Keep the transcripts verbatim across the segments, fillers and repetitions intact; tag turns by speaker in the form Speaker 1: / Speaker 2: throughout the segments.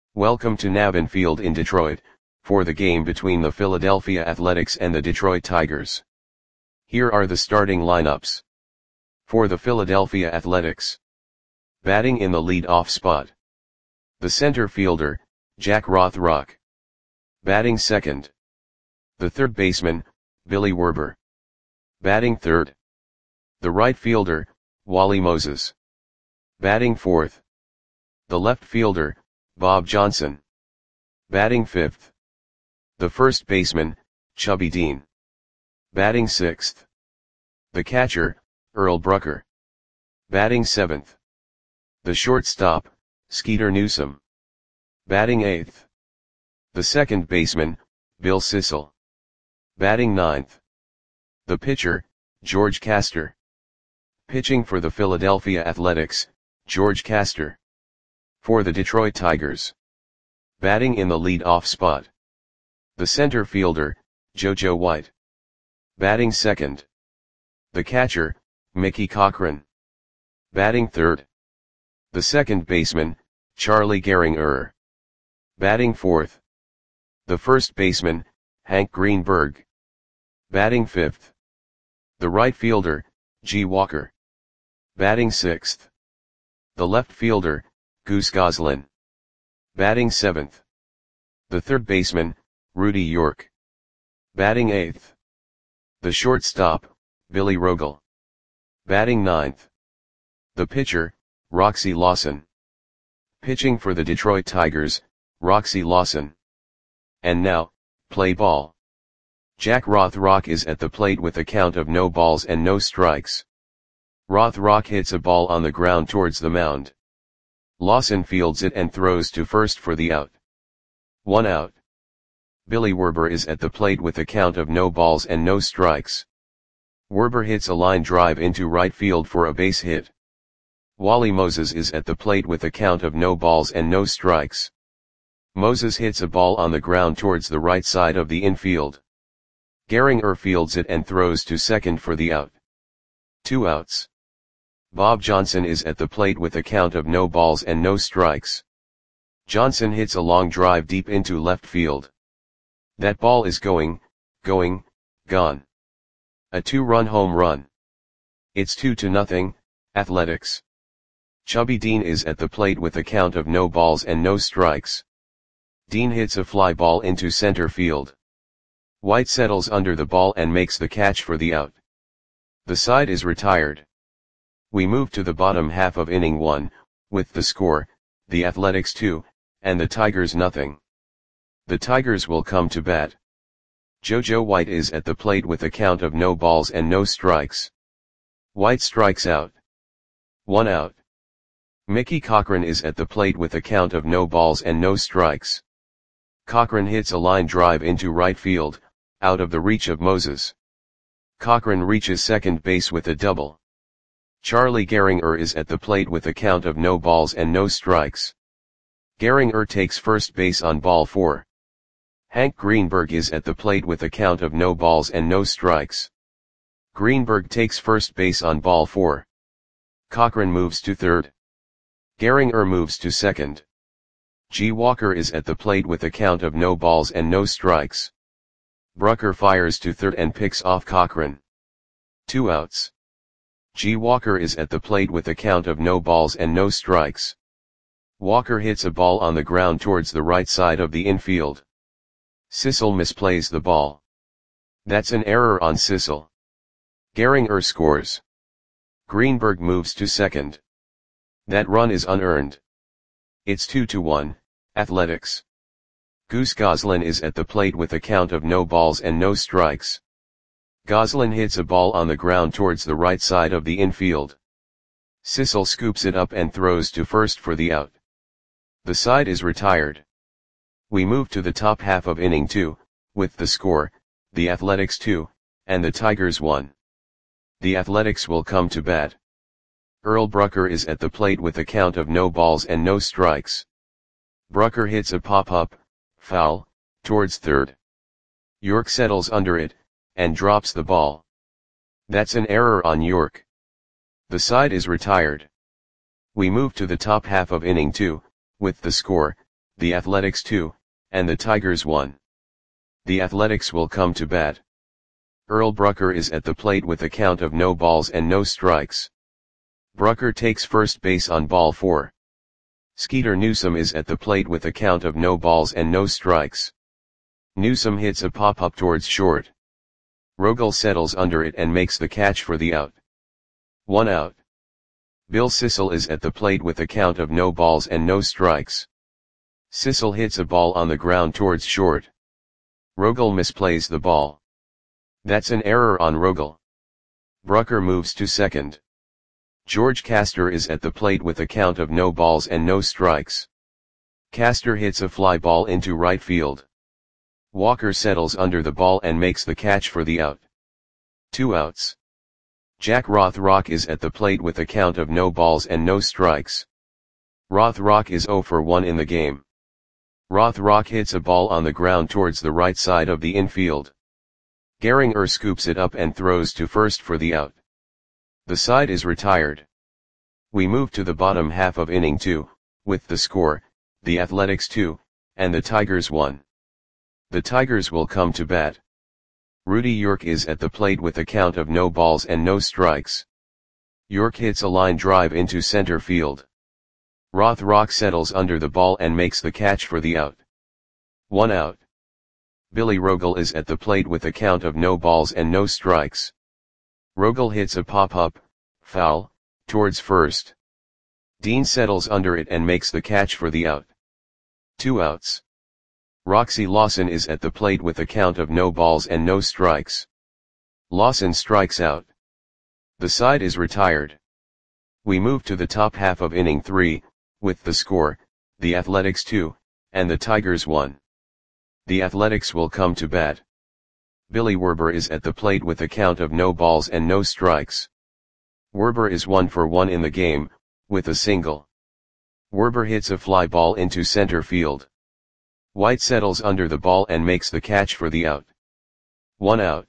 Speaker 1: Welcome to Navin Field in Detroit, for the game between the Philadelphia Athletics and the Detroit Tigers. Here are the starting lineups. For the Philadelphia Athletics. Batting in the lead-off spot. The center fielder, Jack Rothrock. Batting second. The third baseman, Billy Werber. Batting third. The right fielder, Wally Moses. Batting fourth. The left fielder, Bob Johnson. Batting fifth. The first baseman, Chubby Dean. Batting sixth. The catcher, Earl Brucker. Batting seventh. The shortstop, Skeeter Newsom. Batting eighth. The second baseman, Bill Sissel. Batting ninth. The pitcher, George Castor. Pitching for the Philadelphia Athletics, George Castor. For the Detroit Tigers. Batting in the lead-off spot. The center fielder, JoJo White. Batting second. The catcher, Mickey Cochrane. Batting third. The second baseman, Charlie Gehringer. Batting fourth. The first baseman, Hank Greenberg. Batting fifth. The right fielder, G. Walker. Batting sixth. The left fielder, Goose Goslin. Batting seventh. The third baseman, Rudy York. Batting eighth. The shortstop, Billy Rogel. Batting ninth. The pitcher, Roxy Lawson. Pitching for the Detroit Tigers, Roxy Lawson. And now, play ball. Jack Rothrock is at the plate with a count of no balls and no strikes. Rothrock hits a ball on the ground towards the mound. Lawson fields it and throws to first for the out. One out. Billy Werber is at the plate with a count of no balls and no strikes. Werber hits a line drive into right field for a base hit. Wally Moses is at the plate with a count of no balls and no strikes. Moses hits a ball on the ground towards the right side of the infield. Gehringer fields it and throws to second for the out. Two outs. Bob Johnson is at the plate with a count of no balls and no strikes. Johnson hits a long drive deep into left field. That ball is going, going, gone. A two-run home run. It's two to nothing, Athletics. Chubby Dean is at the plate with a count of no balls and no strikes. Dean hits a fly ball into center field. White settles under the ball and makes the catch for the out. The side is retired. We move to the bottom half of inning one, with the score, the Athletics two, and the Tigers nothing. The Tigers will come to bat. JoJo White is at the plate with a count of no balls and no strikes. White strikes out. One out. Mickey Cochrane is at the plate with a count of no balls and no strikes. Cochrane hits a line drive into right field, out of the reach of Moses. Cochrane reaches second base with a double. Charlie Gehringer is at the plate with a count of no balls and no strikes. Gehringer takes first base on ball four. Hank Greenberg is at the plate with a count of no balls and no strikes. Greenberg takes first base on ball four. Cochrane moves to third. Gehringer moves to second. G. Walker is at the plate with a count of no balls and no strikes. Brucker fires to third and picks off Cochrane. Two outs. G. Walker is at the plate with a count of no balls and no strikes. Walker hits a ball on the ground towards the right side of the infield. Sissel misplays the ball. That's an error on Sissel. Gehringer scores. Greenberg moves to second. That run is unearned. It's two to one, Athletics. Goose Goslin is at the plate with a count of no balls and no strikes. Goslin hits a ball on the ground towards the right side of the infield. Sissel scoops it up and throws to first for the out. The side is retired. We move to the top half of inning two, with the score, the Athletics two, and the Tigers one. The Athletics will come to bat. Earl Brucker is at the plate with a count of no balls and no strikes. Brucker hits a pop-up, foul, towards third. York settles under it, and drops the ball. That's an error on York. The side is retired. We move to the top half of inning two, with the score, the Athletics two, and the Tigers one. The Athletics will come to bat. Earl Brucker is at the plate with a count of no balls and no strikes. Brucker takes first base on ball four. Skeeter Newsom is at the plate with a count of no balls and no strikes. Newsom hits a pop-up towards short. Rogel settles under it and makes the catch for the out. One out. Bill Sissel is at the plate with a count of no balls and no strikes. Sissel hits a ball on the ground towards short. Rogel misplays the ball. That's an error on Rogel. Brucker moves to second. George Castor is at the plate with a count of no balls and no strikes. Castor hits a fly ball into right field. Walker settles under the ball and makes the catch for the out. Two outs. Jack Rothrock is at the plate with a count of no balls and no strikes. Rothrock is zero for one in the game. Rothrock hits a ball on the ground towards the right side of the infield. Gehringer scoops it up and throws to first for the out. The side is retired. We move to the bottom half of inning two, with the score, the Athletics two, and the Tigers one. The Tigers will come to bat. Rudy York is at the plate with a count of no balls and no strikes. York hits a line drive into center field. Rothrock settles under the ball and makes the catch for the out. One out. Billy Rogel is at the plate with a count of no balls and no strikes. Rogel hits a pop-up, foul, towards first. Dean settles under it and makes the catch for the out. Two outs. Roxy Lawson is at the plate with a count of no balls and no strikes. Lawson strikes out. The side is retired. We move to the top half of inning three, with the score, the Athletics two, and the Tigers one. The Athletics will come to bat. Billy Werber is at the plate with a count of no balls and no strikes. Werber is one for one in the game, with a single. Werber hits a fly ball into center field. White settles under the ball and makes the catch for the out. One out.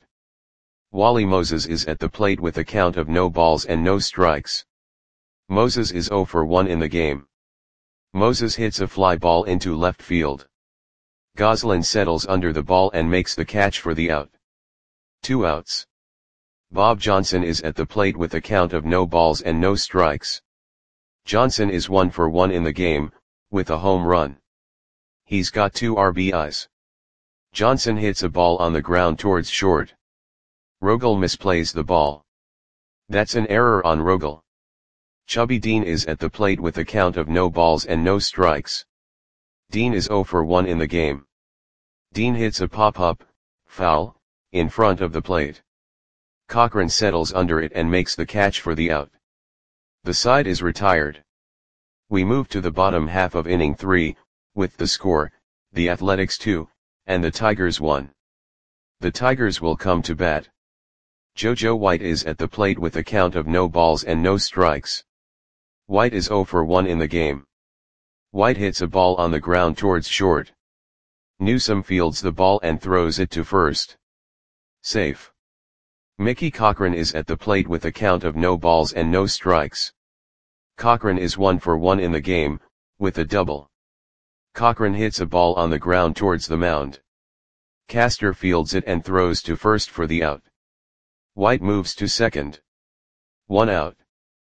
Speaker 1: Wally Moses is at the plate with a count of no balls and no strikes. Moses is zero for one in the game. Moses hits a fly ball into left field. Goslin settles under the ball and makes the catch for the out. Two outs. Bob Johnson is at the plate with a count of no balls and no strikes. Johnson is one for one in the game, with a home run. He's got two R B Is. Johnson hits a ball on the ground towards short. Rogel misplays the ball. That's an error on Rogel. Chubby Dean is at the plate with a count of no balls and no strikes. Dean is zero for one in the game. Dean hits a pop-up, foul, in front of the plate. Cochran settles under it and makes the catch for the out. The side is retired. We move to the bottom half of inning three, with the score, the Athletics two, and the Tigers one. The Tigers will come to bat. JoJo White is at the plate with a count of no balls and no strikes. White is zero for one in the game. White hits a ball on the ground towards short. Newsom fields the ball and throws it to first. Safe. Mickey Cochran is at the plate with a count of no balls and no strikes. Cochran is one for one in the game, with a double. Cochran hits a ball on the ground towards the mound. Castor fields it and throws to first for the out. White moves to second. One out.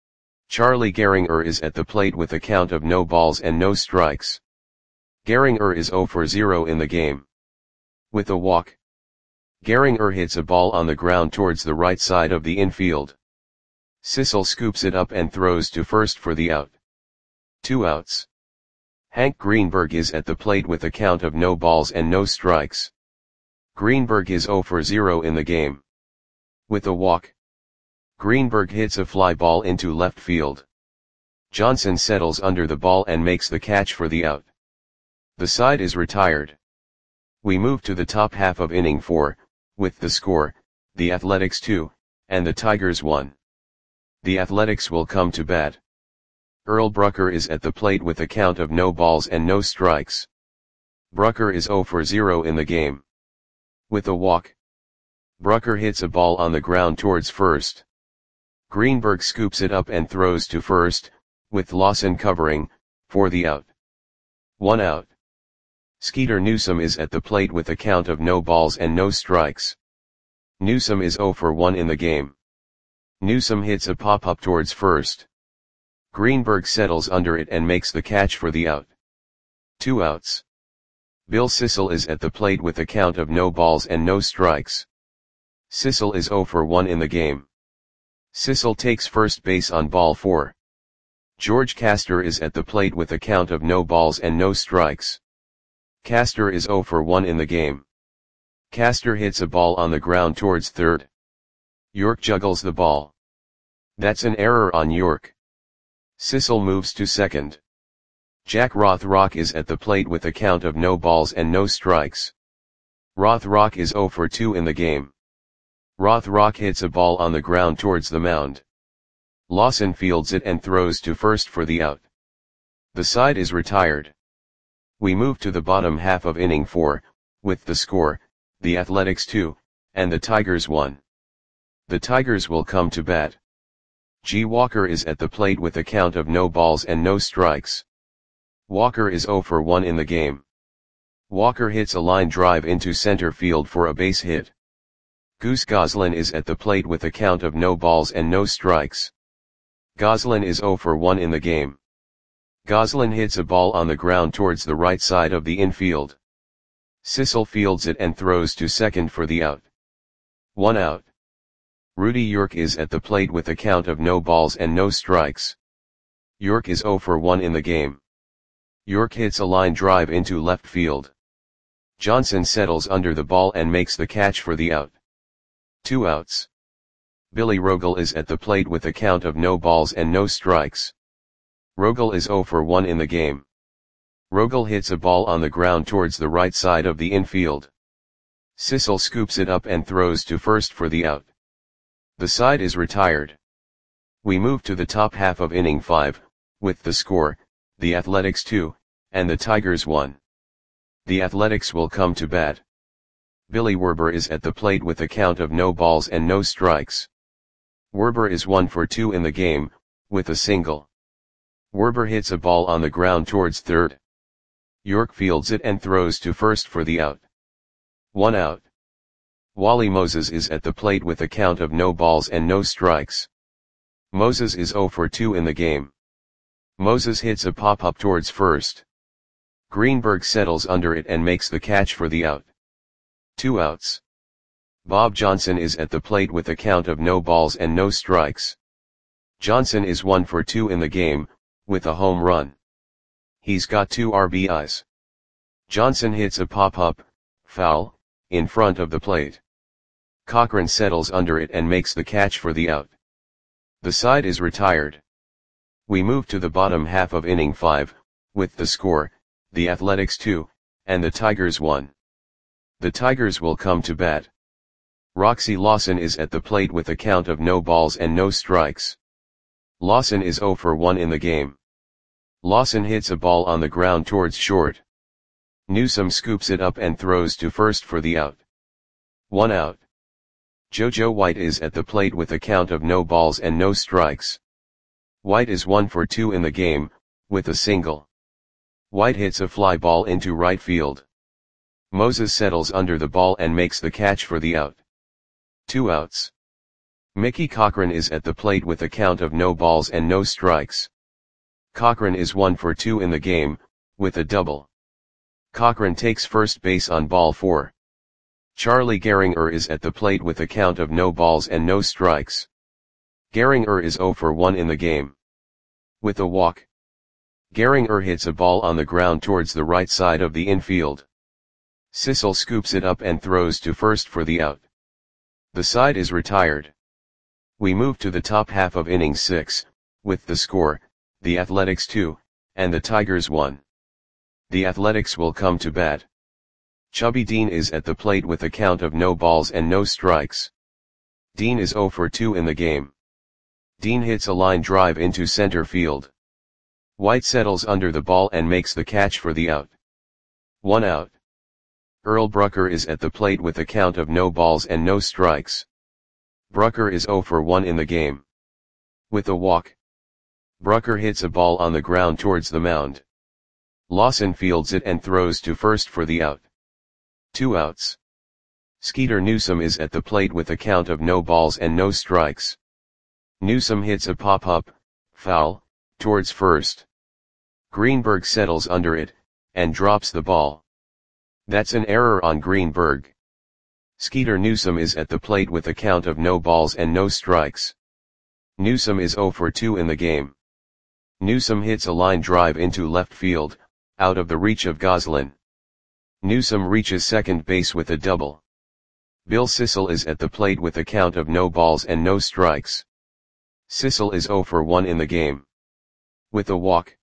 Speaker 1: Charlie Gehringer is at the plate with a count of no balls and no strikes. Gehringer is zero for zero in the game. With a walk. Gehringer hits a ball on the ground towards the right side of the infield. Sissel scoops it up and throws to first for the out. Two outs. Hank Greenberg is at the plate with a count of no balls and no strikes. Greenberg is zero for zero in the game. With a walk. Greenberg hits a fly ball into left field. Johnson settles under the ball and makes the catch for the out. The side is retired. We move to the top half of inning four, with the score, the Athletics two, and the Tigers one. The Athletics will come to bat. Earl Brucker is at the plate with a count of no balls and no strikes. Brucker is zero for zero in the game. With a walk. Brucker hits a ball on the ground towards first. Greenberg scoops it up and throws to first, with Lawson covering, for the out. One out. Skeeter Newsome is at the plate with a count of no balls and no strikes. Newsome is zero for one in the game. Newsome hits a pop-up towards first. Greenberg settles under it and makes the catch for the out. Two outs. Bill Sissel is at the plate with a count of no balls and no strikes. Sissel is zero for one in the game. Sissel takes first base on ball four. George Castor is at the plate with a count of no balls and no strikes. Castor is zero for one in the game. Castor hits a ball on the ground towards third. York juggles the ball. That's an error on York. Sissel moves to second. Jack Rothrock is at the plate with a count of no balls and no strikes. Rothrock is zero for two in the game. Rothrock hits a ball on the ground towards the mound. Lawson fields it and throws to first for the out. The side is retired. We move to the bottom half of inning four, with the score, the Athletics two, and the Tigers one. The Tigers will come to bat. G. Walker is at the plate with a count of no balls and no strikes. Walker is zero for one in the game. Walker hits a line drive into center field for a base hit. Goose Goslin is at the plate with a count of no balls and no strikes. Goslin is zero for one in the game. Goslin hits a ball on the ground towards the right side of the infield. Sissel fields it and throws to second for the out. One out. Rudy York is at the plate with a count of no balls and no strikes. York is zero for one in the game. York hits a line drive into left field. Johnson settles under the ball and makes the catch for the out. Two outs. Billy Rogel is at the plate with a count of no balls and no strikes. Rogel is zero for one in the game. Rogel hits a ball on the ground towards the right side of the infield. Sissel scoops it up and throws to first for the out. The side is retired. We move to the top half of inning five, with the score, the Athletics two, and the Tigers one. The Athletics will come to bat. Billy Werber is at the plate with a count of no balls and no strikes. Werber is one for two in the game, with a single. Werber hits a ball on the ground towards third. York fields it and throws to first for the out. One out. Wally Moses is at the plate with a count of no balls and no strikes. Moses is zero for two in the game. Moses hits a pop-up towards first. Greenberg settles under it and makes the catch for the out. Two outs. Bob Johnson is at the plate with a count of no balls and no strikes. Johnson is one for two in the game, with a home run. He's got two R B Is. Johnson hits a pop-up, foul, in front of the plate. Cochran settles under it and makes the catch for the out. The side is retired. We move to the bottom half of inning five, with the score, the Athletics two, and the Tigers one. The Tigers will come to bat. Roxy Lawson is at the plate with a count of no balls and no strikes. Lawson is zero for one in the game. Lawson hits a ball on the ground towards short. Newsome scoops it up and throws to first for the out. One out. JoJo White is at the plate with a count of no balls and no strikes. White is one for two in the game, with a single. White hits a fly ball into right field. Moses settles under the ball and makes the catch for the out. Two outs. Mickey Cochran is at the plate with a count of no balls and no strikes. Cochran is one for two in the game, with a double. Cochran takes first base on ball four. Charlie Gehringer is at the plate with a count of no balls and no strikes. Gehringer is zero for one in the game. With a walk. Gehringer hits a ball on the ground towards the right side of the infield. Sissel scoops it up and throws to first for the out. The side is retired. We move to the top half of inning six, with the score, the Athletics two, and the Tigers one. The Athletics will come to bat. Chubby Dean is at the plate with a count of no balls and no strikes. Dean is zero for two in the game. Dean hits a line drive into center field. White settles under the ball and makes the catch for the out. One out. Earl Brucker is at the plate with a count of no balls and no strikes. Brucker is zero for one in the game. With a walk. Brucker hits a ball on the ground towards the mound. Lawson fields it and throws to first for the out. Two outs. Skeeter Newsome is at the plate with a count of no balls and no strikes. Newsome hits a pop-up, foul, towards first. Greenberg settles under it, and drops the ball. That's an error on Greenberg. Skeeter Newsome is at the plate with a count of no balls and no strikes. Newsome is oh for two in the game. Newsome hits a line drive into left field, out of the reach of Goslin. Newsome reaches second base with a double. Bill Sissel is at the plate with a count of no balls and no strikes. Sissel is oh for one in the game. With a walk.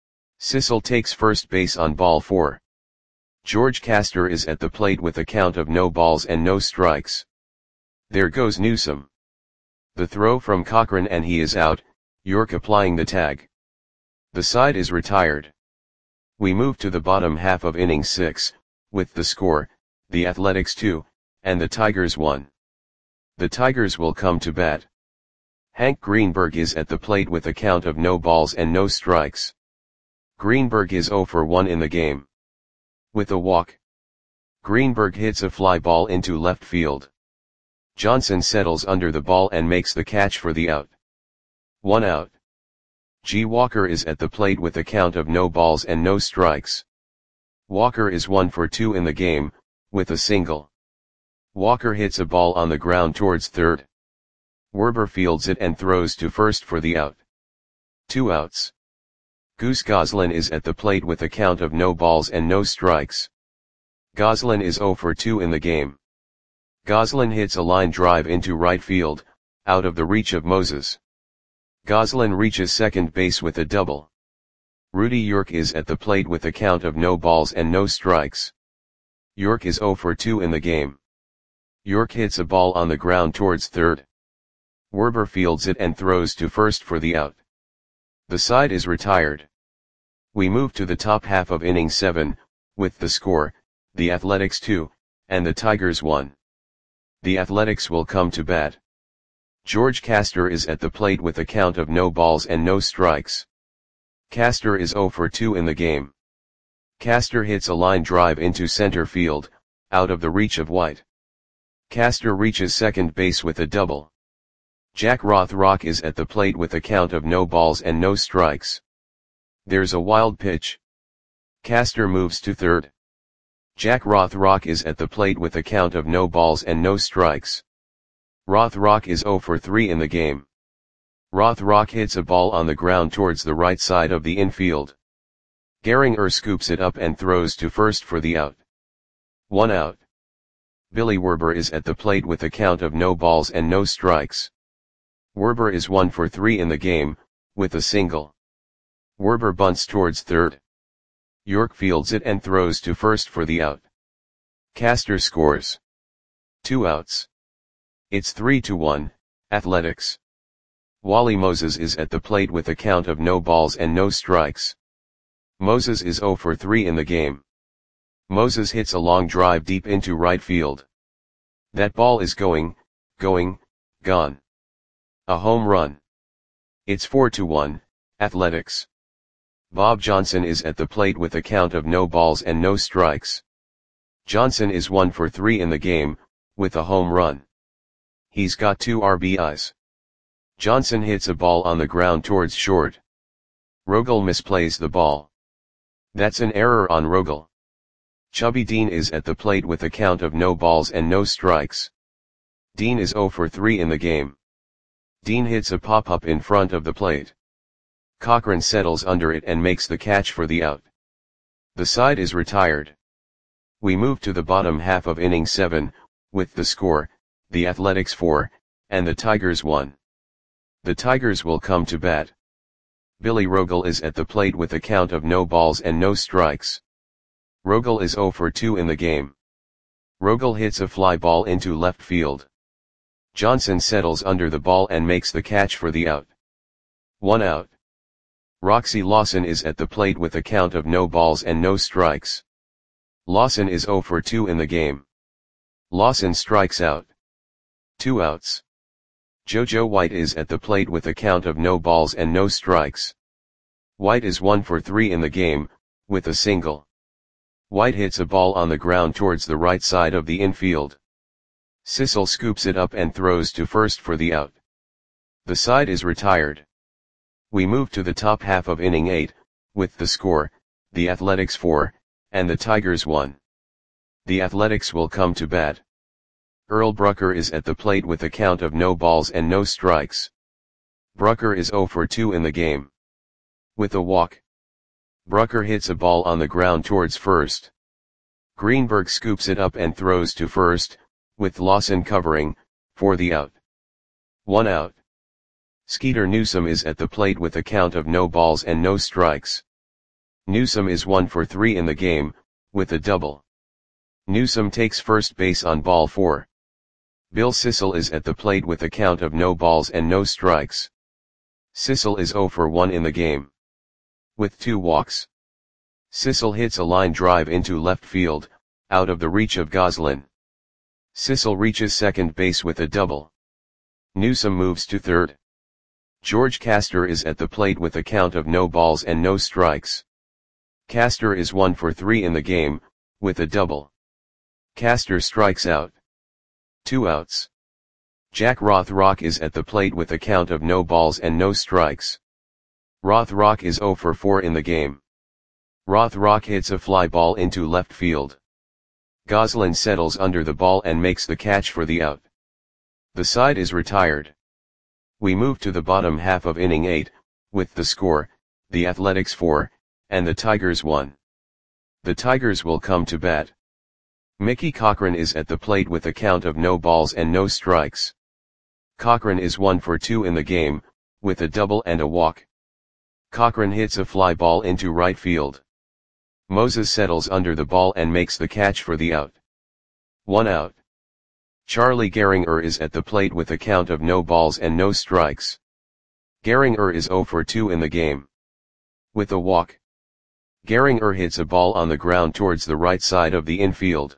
Speaker 1: Sissel takes first base on ball four. George Castor is at the plate with a count of no balls and no strikes. There goes Newsome. The throw from Cochran and he is out, York applying the tag. The side is retired. We move to the bottom half of inning six, with the score, the Athletics two, and the Tigers one. The Tigers will come to bat. Hank Greenberg is at the plate with a count of no balls and no strikes. Greenberg is oh for one in the game. With a walk. Greenberg hits a fly ball into left field. Johnson settles under the ball and makes the catch for the out. One out. G. Walker is at the plate with a count of no balls and no strikes. Walker is one for two in the game, with a single. Walker hits a ball on the ground towards third. Werber fields it and throws to first for the out. Two outs. Goose Goslin is at the plate with a count of no balls and no strikes. Goslin is oh for two in the game. Goslin hits a line drive into right field, out of the reach of Moses. Goslin reaches second base with a double. Rudy York is at the plate with a count of no balls and no strikes. York is oh for two in the game. York hits a ball on the ground towards third. Werber fields it and throws to first for the out. The side is retired. We move to the top half of inning seven, with the score, the Athletics two, and the Tigers one. The Athletics will come to bat. George Castor is at the plate with a count of no balls and no strikes. Castor is oh for two in the game. Castor hits a line drive into center field, out of the reach of White. Castor reaches second base with a double. Jack Rothrock is at the plate with a count of no balls and no strikes. There's a wild pitch. Castor moves to third. Jack Rothrock is at the plate with a count of no balls and no strikes. Rothrock is oh for three in the game. Rothrock hits a ball on the ground towards the right side of the infield. Gehringer scoops it up and throws to first for the out. One out. Billy Werber is at the plate with a count of no balls and no strikes. Werber is one for three in the game, with a single. Werber bunts towards third. York fields it and throws to first for the out. Castor scores. Two outs. It's three to one, Athletics. Wally Moses is at the plate with a count of no balls and no strikes. Moses is oh for three in the game. Moses hits a long drive deep into right field. That ball is going, going, gone. A home run. It's four to one, Athletics. Bob Johnson is at the plate with a count of no balls and no strikes. Johnson is one for three in the game, with a home run. He's got two R B Is. Johnson hits a ball on the ground towards short. Rogel misplays the ball. That's an error on Rogel. Chubby Dean is at the plate with a count of no balls and no strikes. Dean is oh for three in the game. Dean hits a pop-up in front of the plate. Cochran settles under it and makes the catch for the out. The side is retired. We move to the bottom half of inning seven, with the score, the Athletics four, and the Tigers one. The Tigers will come to bat. Billy Rogel is at the plate with a count of no balls and no strikes. Rogel is oh for two in the game. Rogel hits a fly ball into left field. Johnson settles under the ball and makes the catch for the out. One out. Roxy Lawson is at the plate with a count of no balls and no strikes. Lawson is oh for two in the game. Lawson strikes out. Two outs. JoJo White is at the plate with a count of no balls and no strikes. White is one for three in the game, with a single. White hits a ball on the ground towards the right side of the infield. Sissel scoops it up and throws to first for the out. The side is retired. We move to the top half of inning eight, with the score, the Athletics four, and the Tigers one. The Athletics will come to bat. Earl Brucker is at the plate with a count of no balls and no strikes. Brucker is oh for two in the game. With a walk. Brucker hits a ball on the ground towards first. Greenberg scoops it up and throws to first, with Lawson covering, for the out. One out. Skeeter Newsom is at the plate with a count of no balls and no strikes. Newsom is one for three in the game, with a double. Newsom takes first base on ball four. Bill Sissel is at the plate with a count of no balls and no strikes. Sissel is oh for one in the game. With two walks. Sissel hits a line drive into left field, out of the reach of Goslin. Sissel reaches second base with a double. Newsom moves to third. George Castor is at the plate with a count of no balls and no strikes. Castor is one for three in the game, with a double. Castor strikes out. Two outs. Jack Rothrock is at the plate with a count of no balls and no strikes. Rothrock is oh for four in the game. Rothrock hits a fly ball into left field. Goslin settles under the ball and makes the catch for the out. The side is retired. We move to the bottom half of inning eight, with the score, the Athletics four, and the Tigers one. The Tigers will come to bat. Mickey Cochran is at the plate with a count of no balls and no strikes. Cochran is one for two in the game, with a double and a walk. Cochran hits a fly ball into right field. Moses settles under the ball and makes the catch for the out. One out. Charlie Gehringer is at the plate with a count of no balls and no strikes. Gehringer is oh for two in the game. With a walk. Gehringer hits a ball on the ground towards the right side of the infield.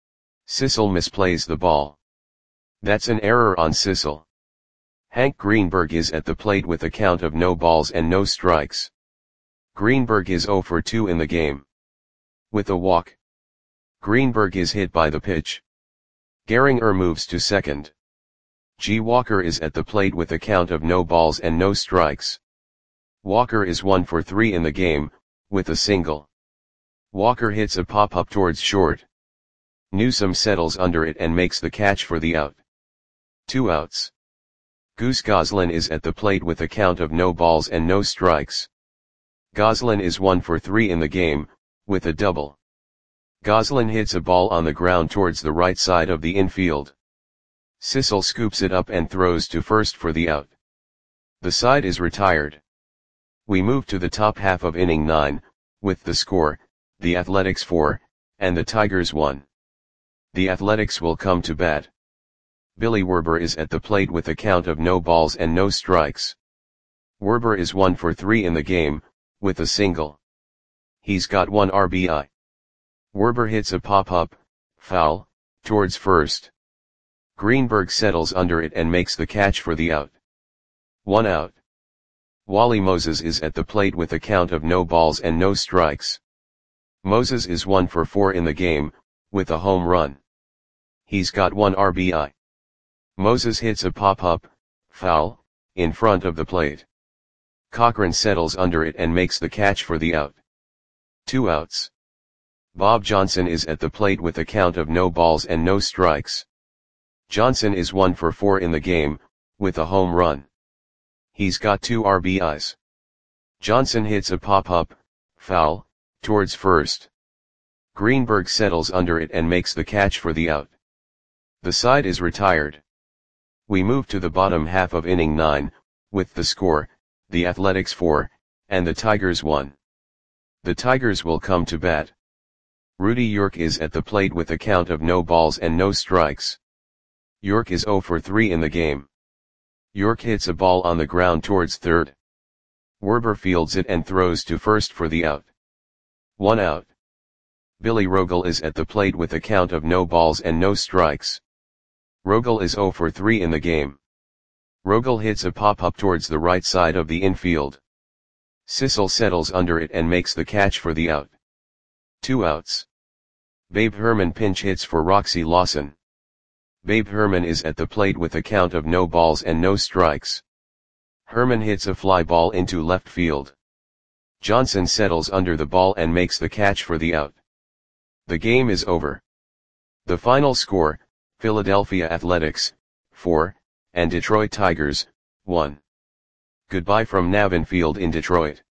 Speaker 1: Sissel misplays the ball. That's an error on Sissel. Hank Greenberg is at the plate with a count of no balls and no strikes. Greenberg is oh for two in the game. With a walk. Greenberg is hit by the pitch. Gehringer moves to second. G. Walker is at the plate with a count of no balls and no strikes. Walker is one for three in the game, with a single. Walker hits a pop-up towards short. Newsom settles under it and makes the catch for the out. Two outs. Goose Goslin is at the plate with a count of no balls and no strikes. Goslin is one for three in the game, with a double. Goslin hits a ball on the ground towards the right side of the infield. Sissel scoops it up and throws to first for the out. The side is retired. We move to the top half of inning nine, with the score, the Athletics four, and the Tigers one. The Athletics will come to bat. Billy Werber is at the plate with a count of no balls and no strikes. Werber is one for three in the game, with a single. He's got one R B I. Werber hits a pop-up, foul, towards first. Greenberg settles under it and makes the catch for the out. One out. Wally Moses is at the plate with a count of no balls and no strikes. Moses is one for four in the game, with a home run. He's got one R B I. Moses hits a pop-up, foul, in front of the plate. Cochran settles under it and makes the catch for the out. Two outs. Bob Johnson is at the plate with a count of no balls and no strikes. Johnson is one for four in the game, with a home run. He's got two R B Is. Johnson hits a pop-up, foul, towards first. Greenberg settles under it and makes the catch for the out. The side is retired. We move to the bottom half of inning nine, with the score, the Athletics four, and the Tigers one. The Tigers will come to bat. Rudy York is at the plate with a count of no balls and no strikes. York is oh for three in the game. York hits a ball on the ground towards third. Werber fields it and throws to first for the out. One out. Billy Rogel is at the plate with a count of no balls and no strikes. Rogel is oh for three in the game. Rogel hits a pop-up towards the right side of the infield. Sissel settles under it and makes the catch for the out. Two outs. Babe Herman pinch hits for Roxy Lawson. Babe Herman is at the plate with a count of no balls and no strikes. Herman hits a fly ball into left field. Johnson settles under the ball and makes the catch for the out. The game is over. The final score, Philadelphia Athletics, four, and Detroit Tigers, one. Goodbye from Navin Field in Detroit.